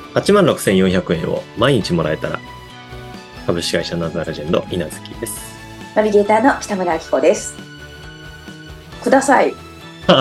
86,400 円を毎日もらえたら、株式会社ナズナレジェンド稲月です。 ナビゲーターの北村明子です。ください。 た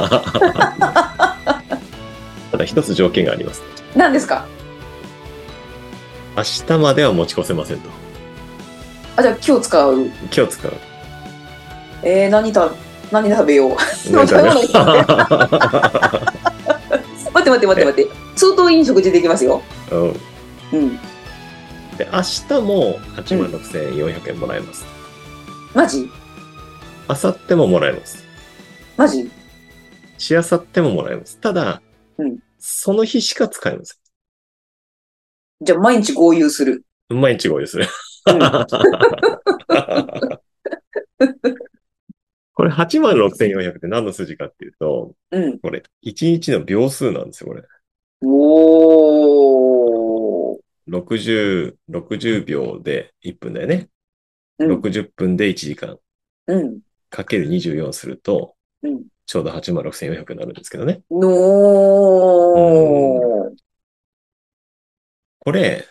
だ一つ条件があります。 何ですか？ 明日までは持ち越せませんと。 じゃあ今日使う。 今日使う。 何食べよう。待って相当いい食事できますよ。 うん。で、明日も86,400 円もらえます。 マジ？ 明後日ももらえます。 マジ？ しあさってももらえます。ただ、その日しか使えません。 じゃあ毎日合流する。 毎日合流する。これ86,400って何の数字かっていうと、これ1日の秒数なんですよ、これ。60秒で1分だよね。60分で1時間。かける24すると、ちょうど86,400になるんですけどね。これ、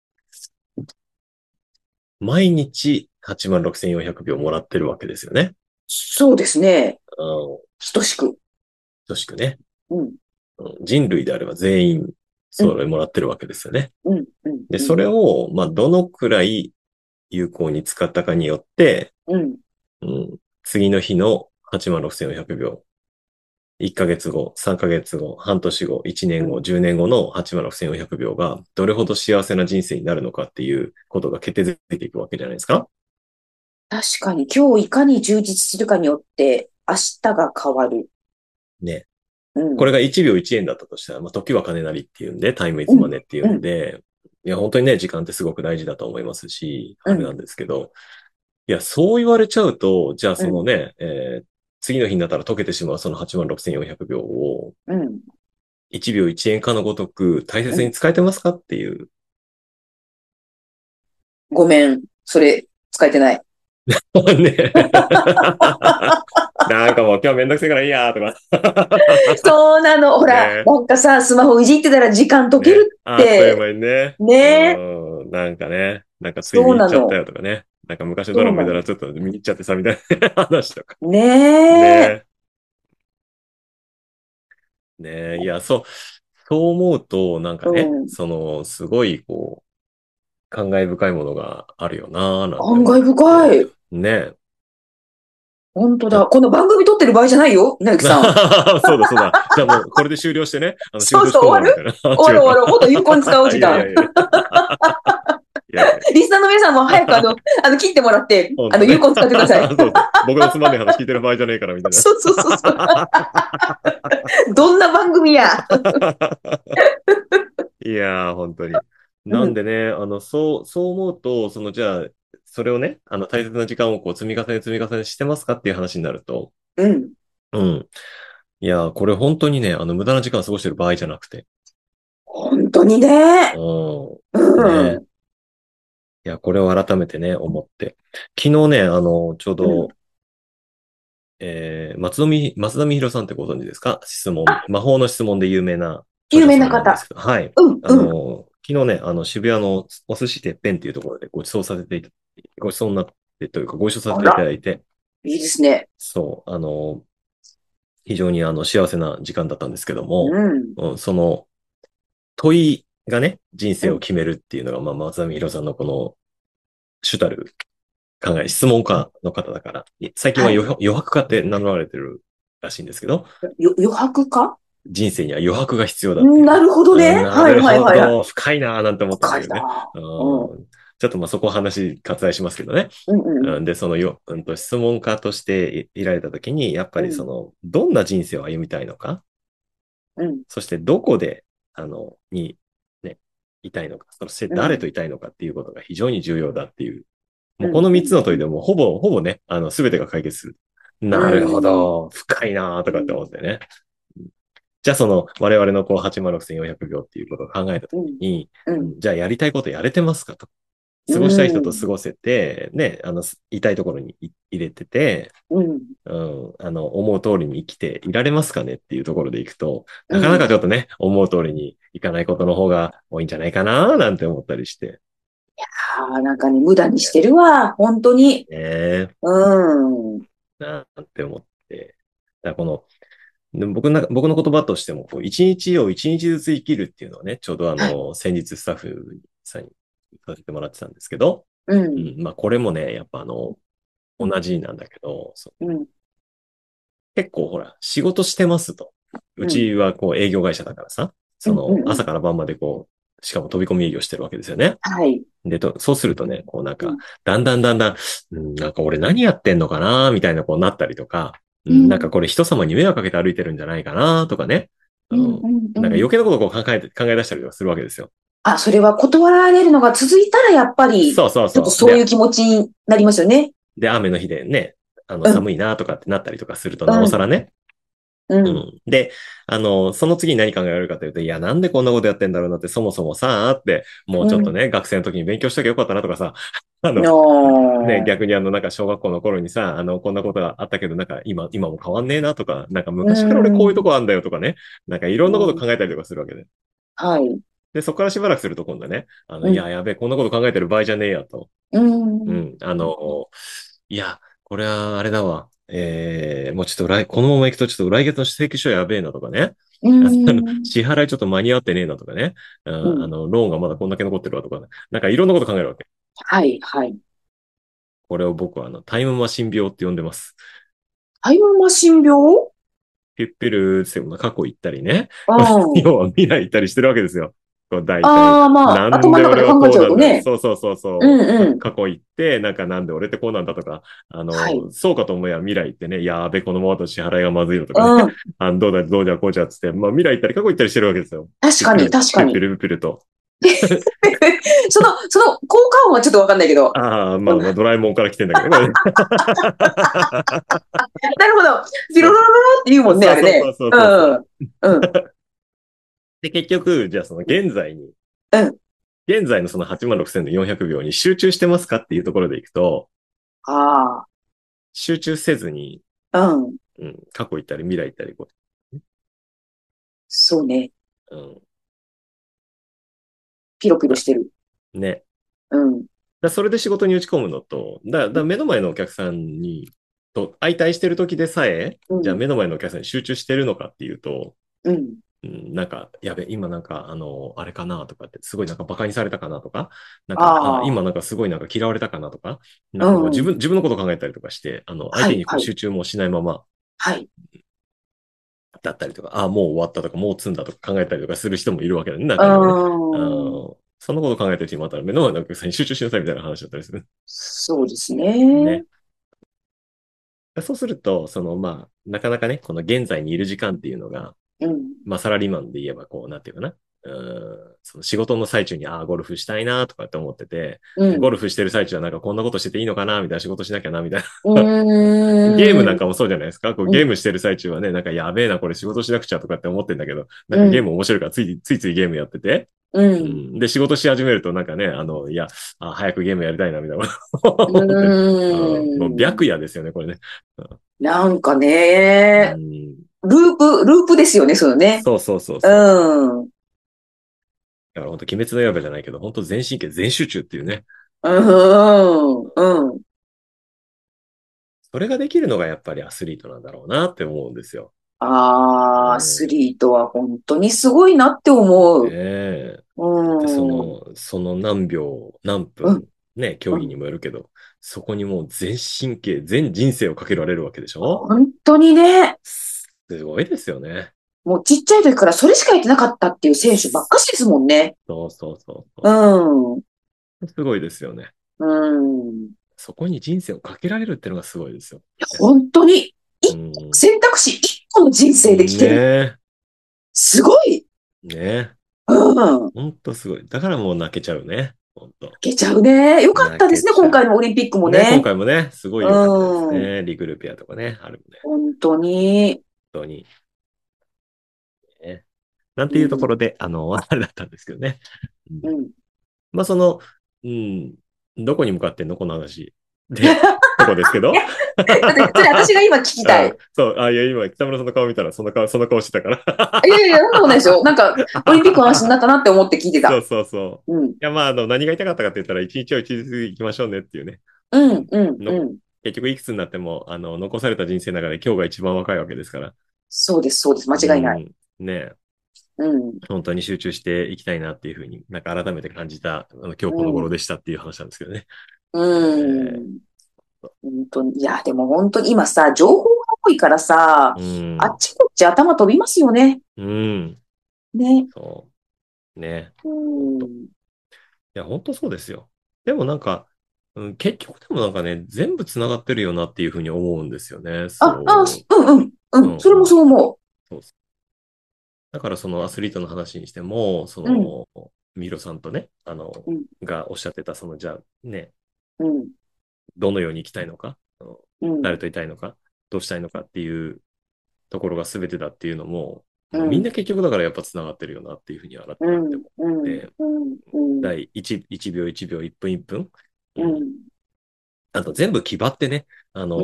毎日86,400秒もらってるわけですよね。 そうですね。等しく。 等しくね。人類であれば全員、それもらってるわけですよね。で、それを、どのくらい有効に使ったかによって、次の日の86,400秒、1ヶ月後、3ヶ月後、半年後、1年後、10年後の86,400秒がどれほど幸せな人生になるのかっていうことが決定づいていくわけじゃないですか。 確かに今日いかに充実するかによって明日が変わる。 ね。これが1秒1円だったとしたら、時は金なりっていうんで、タイムイズマネっていうんで、いや、本当にね、時間ってすごく大事だと思いますし、あれなんですけど、いや、そう言われちゃうと、じゃあそのね、次の日になったら溶けてしまうその86,400 秒を、1秒1円かのごとく大切に使えてますかっていう。 ごめん、それ使えてない。 ね。なんかもう今日めんどくせえからいいやとか。 そうなの。ほら、なんかさ、スマホいじってたら時間解けるって。 あっという間にね。 ね。 なんかね、なんかつい見入っちゃったよとかね。なんか昔のドラマ見たらちょっと見入っちゃってさ、みたいな話とか。 ねえ。いや、そう思うと、なんかね、すごい、感慨深いものがあるよなぁ、なんて思って。 感慨深い。 ね。 本当だ。この番組撮ってる場合じゃないよ、稲木さん。 そうだ。じゃあもう、これで終了してね。 終わる。終わる。もっと有効に使おう時間。リスナーの皆さんも早く切ってもらって、有効に使ってください。 僕のつまんない話聞いてる場合じゃねえから、みたいな。 そう。どんな番組や。 いやー、本当に。なんでね、そう思うと、じゃあ、それをね、大切な時間を積み重ねしてますかっていう話になると。いやー、これ本当にね、無駄な時間を過ごしてる場合じゃなくて。 本当にね。 ね。いや、これを改めてね、思って。昨日ね、ちょうど、松田美弘さんってご存知ですか？魔法の質問で有名な方。 はい。昨日ね、渋谷のお寿司てっぺんっていうところでご馳走になってというか、ご一緒させていただいて。 いいですね。 そう、非常に幸せな時間だったんですけども、その問いがね、人生を決めるっていうのが、松田美弘さんのこの主たる質問家の方だから、最近は余白家って名乗られてるらしいんですけど。 余白家？ 人生には余白が必要だ。 なるほどね。 なるほど。深いなぁなんて思ったんだけどね。ちょっとそこ話割愛しますけどね。で、質問家としていられたときに、やっぱりどんな人生を歩みたいのか、そしてどこで、いたいのか、そして誰といたいのかっていうことが非常に重要だっていう。もうこの3つの問いでもほぼね、すべてが解決する。なるほど。深いなぁとかって思ってね。じゃあ我々の86,400 秒っていうことを考えたときに、じゃあやりたいことやれてますかと。過ごしたい人と過ごせて、ね、痛いところに入れてて、思う通りに生きていられますかねっていうところでいくと、なかなかちょっとね、思う通りに行かないことの方が多いんじゃないかななんて思ったりして。 なんかね、無駄にしてるわ。本当に。 ねうん。 なんて思って。だからこの、でも僕の言葉としても、こう、一日を一日ずつ生きるっていうのはね、ちょうどはい。 先日スタッフさんにさせてもらってたんですけど、 うん。 まあこれもね、やっぱ同じなんだけど、 うん。 結構ほら、仕事してますと。ううん。 ちはこう営業会社だからさ、 うん。うん。うん。 朝から晩までこう、しかも飛び込み営業してるわけですよね。 はい。 で、そうするとね、こうなんか、 うん。 だんだん、なんか俺何やってんのかなみたいなこうなったりとか、なんかうん。 これ人様に迷惑かけて歩いてるんじゃないかなとかね。 うん。うん。うん。 なんか余計なことをこう考え出したりとかするわけですよ。 あ、それは断られるのが続いたら、やっぱり、 そうそうちょっとそう。 そういう気持ちになりますよね。 で、雨の日でね、 うん。 寒いなとかってなったりとかすると、なおうん。 さらね、 うん。 で、その次に何考えられるかというと、いや、なんでこんなことやってんだろうなって、そもそもさ、って、もううん。 ちょっとね、学生の時に勉強しときゃよかったなとかさ、あの、ね、 の逆になんか小学校の頃にさ、こんなことがあったけど、なんか今も変わんねえなとか、なんかう昔から俺こういうとん。 こあんだよとかね、なんかいろんなことうん。 考えたりとかするわけで。 はい。 で、そこからしばらくすると今度ね、 うん。 やべえ、こんなこと考えてる場合じゃねえやと。 うん。 いや、これはあれだわ。もうちょっとこのまま行くとちょっと来月の請求書やべえなとかね。 うん。 支払いちょっと間に合ってねえなとかね。 うん。 ローンがまだこんだけ残ってるわとかね。なんかいろんなこと考えるわけ。 はい。はい。 これを僕はタイムマシン病って呼んでます。 タイムマシン病？ ピュッピュルーって過去行ったりね。 うん。 要は未来行ったりしてるわけですよ。こう大体。 ああ、まあ、 なん頭の中で俺はで考えちゃこうなんだ。 うとね。 そうそうそううそう。 んうん。 過去行って、なんかなんで俺ってこうなんだとか、 はい。 そうかと思えば未来行ってね、やーべ、このままだと支払いがまずいよとかね。 うん。 どうじゃこうじゃっつって、まあ未来行ったり過去行ったりしてるわけですよ。 確かに、確かに。 ピュッピュルピュッピュルと。 その効果音はちょっとわかんないけど。 ああ、まうん、 あまあドラえもんから来てんだけどね、これ。 なるほど。ピロそうロロロって言うもんね、 そうそうそうあれね。 そうそうそう。 うん。うん。 で、結局、じゃあそのうん。 現在のその86,400秒に集中してますかっていうところでいくと、 あ集中せずに、 あ。うん。 過去行ったり未来行ったりそうね。 うん、 ピロピロだしてる。 ね。 うん。 それで仕事に打ち込むのと、目の前のお客さん相対してる時でさえ、 うん。 じゃあ目の前のお客さんに集中してるのかっていうと、 うん。 なんか、やべ、今なんか、あれかなとかって、すごいなんか馬鹿にされたかなとか、なんか、 ああ。 今なんかすごいなんか嫌われたかなとか、なんかこううん。 自分のこと考えたりとかして、相はい、 手にこうはい。 集中もしないまま、 はい。 だったりとか、もう終わったとか、もう積んだとか考えたりとかする人もいるわけだね、 う中にはね。 ーん。 そのこと考えてる人もまた目の前のお客さんに集中しなさいみたいな話だったりする。 そうですね。 ね。そうすると、なかなかね、この現在にいる時間っていうのが、 うん。 まあ、サラリーマンで言えば、こう、なんていうかな。その仕事の最中に、ゴルフしたいなとかって思ってて、 うん。 ゴルフしてる最中はなんかこんなことしてていいのかなみたいな仕事しなきゃなみたいうな。ゲームなーん。 んかもそうじゃないですか。こううん。 ゲームしてる最中はね、なんかやべえな、これ仕事しなくちゃとかって思ってんだけど、なんかゲーうん。 ム面白いからついついゲームやってて、 うん。 で、仕事し始めるとなんかね、いや、早くゲームやりたいな、みたいな思って、 うもうーん。 白夜ですよね、これね。 なんかね、 うん、 ループですよね、そのね。 そうそうそうそう。 うん。うん。 だから本当鬼滅の刃じゃないけど、本当全神経全集中っていうね。 うん。 それができるのがやっぱりアスリートなんだろうなって思うんですよ。 ああ、アスうん。 リートは本当にすごいなって思ねう。 え。だってうん。 その何秒、何うん。 分、ね、競うん。 技にもよるけど、そこにもう全神経、全人生をかけられるわけでしょ？ 本当にね。 すごいですよね。 もうちっちゃい時からそれしかやってなかったっていう選手ばっかしですもんね。 そうそうそううそん。 う。すごいですよね。 うん。 そこに人生をかけられるっていうのがすごいですよ。 本当に、 うん。 選択肢一個の人生で来てる。 ねすごい。 え。ねえ。 うん。 ほんとすごい。だからもう泣けちゃうね。ほんと。 いけちゃうね。よかっ泣たですね、今けちゃう。 回のオリンピックもね、今ね。 回もね、すごい良かったですうん。 ね。リグルペアとかね、あるもんね。 本当に。 本当に。ね。なんていうとこうん。 ろで、あれだったんですけどね。うん、 うん。 まあ、うん、どこに向かってんのこの話。で、 とこですけど。 だってそれ私が今聞きたい。 そう、いや、今、北村さんの顔見たら、その顔してたから。 いやいや、そんなことないですよ。なんか、オリンピックの話になったなって思って聞いてた。 そう。いや、まあ、何が言いたかったかって言ったら、一日を一日行きましょうねっていうね。結局、いくつになっても、残された人生の中で今日が一番若いわけですから。 そうです、間違いない。 ね本当に集中していきたいなっていうふうに、なんか改めて感じた、今日この頃でしたっていう話なんですけどね。 本当に。いや、でも本当に今さ、情報が多いからさ、あっちこっち頭飛びますよね。ね。 そう。ね。いや、本当そうですよ。でもなんか、結局でもなんかね、全部繋がってるよなっていうふうに思うんですよね。それもそう思う。 そうだからそのアスリートの話にしても、ミロさんとね、がおっしゃってた、じゃあね、どのように生きたいのか、誰といたいのか、どうしたいのかっていうところが全てだっていうのも、みんな結局だからやっぱ繋がってるよなっていうふうに改めて思って、第 1秒1秒1分1分、あと全部決まってね、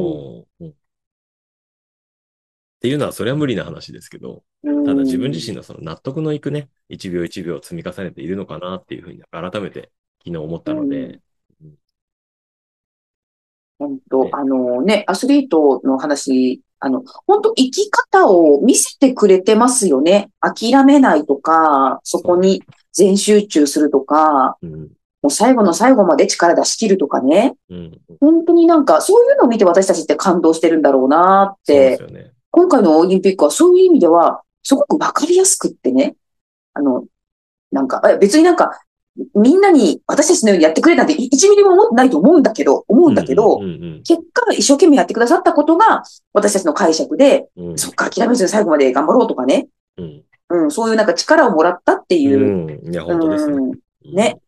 っていうのはそれは無理な話ですけど、ただ自分自身のその納得のいくね、1秒1秒積み重ねているのかなっていうふうに改めて昨日思ったので、 本当、アスリートの話、本当生き方を見せてくれてますよね。諦めないとか、そこに全集中するとか、もう最後の最後まで力出し切るとかね。本当になんか、そういうのを見て私たちって感動してるんだろうなって。そうですよね。今回のオリンピックはそういう意味では、すごくわかりやすくってね。なんか、別になんか、みんなに私たちのようにやってくれなんて1ミリも思ってないと思うんだけど、結果一生懸命やってくださったことが私たちの解釈で、そっか諦めずに最後まで頑張ろうとかね。そういうなんか力をもらったっていう。 いや、本当ですね。 ね。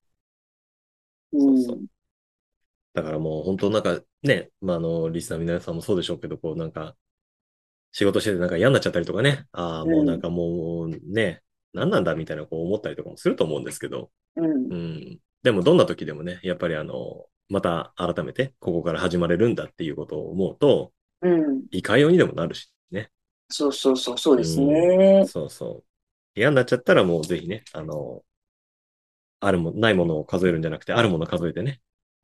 だからもう本当なんかね、リスナーの皆さんもそうでしょうけど、こうなんか、仕事しててなんか嫌になっちゃったりとかね。もうなんかもうね、何なんだみたいなこう思ったりとかもすると思うんですけど。でもどんな時でもね、やっぱりまた改めてここから始まれるんだっていうことを思うと、いかようにでもなるしね。 そうですね。 嫌になっちゃったらもうぜひね、ないものを数えるんじゃなくて、あるものを数えてね。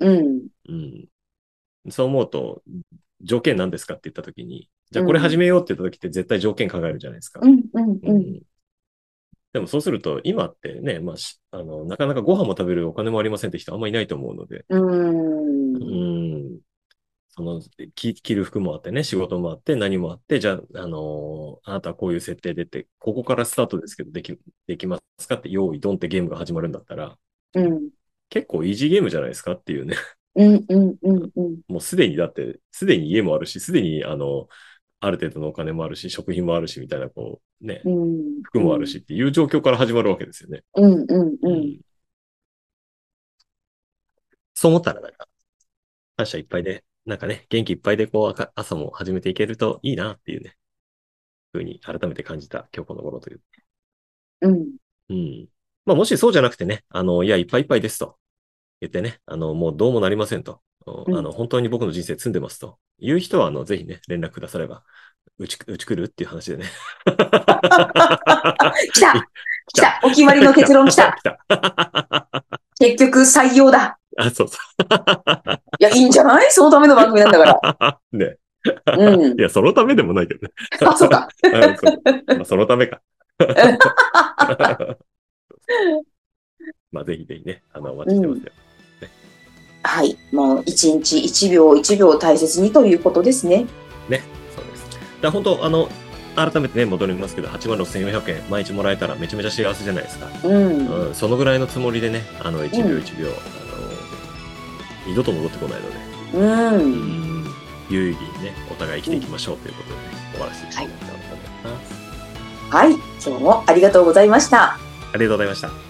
そう思うと、条件何ですかって言ったときに、じゃあこれ始めようって言ったときって絶対条件考えるじゃないですか。でもそうすると、今ってね、なかなかご飯も食べるお金もありませんって人あんまりいないと思うので。着る服もあってね、仕事もあって、何もあって、じゃあ、あなたはこういう設定でって、ここからスタートですけど、できますかって、用意ドンってゲームが始まるんだったら、結構イージーゲームじゃないですかっていうね。もうすでに家もあるし、すでにある程度のお金もあるし、食品もあるし、みたいな、こう、ね、服もあるしっていう状況から始まるわけですよね。そう思ったら、なんか、感謝いっぱいで、なんかね、元気いっぱいで、こう、朝も始めていけるといいなっていうね、ふうに改めて感じた今日この頃という。まあ、もしそうじゃなくてね、いや、いっぱいいっぱいですと言ってね、もうどうもなりませんと。本当に僕の人生積んでますという人は、ぜひね、連絡くだされば、うち来るっていう話でね。 来たお決まりの結論来た結局採用だ。 そういや、いいんじゃないそのための番組なんだから。 ね。いや、そのためでもないけどね。 そうか。 そのためか。まあ、ぜひぜひね、お待ちしてますよ。 はい。もう、一日一秒一秒大切にということですね。 ね。そうです。本当、改めてね、戻りますけど、86,400円毎日もらえたらめちゃめちゃ幸せじゃないですか。そのぐらいのつもりでね、1秒1秒、二度と戻ってこないので、有意義にね、お互い生きていきましょうということで、終わらせていただきたいと思います。 はい。今日もありがとうございました。 ありがとうございました。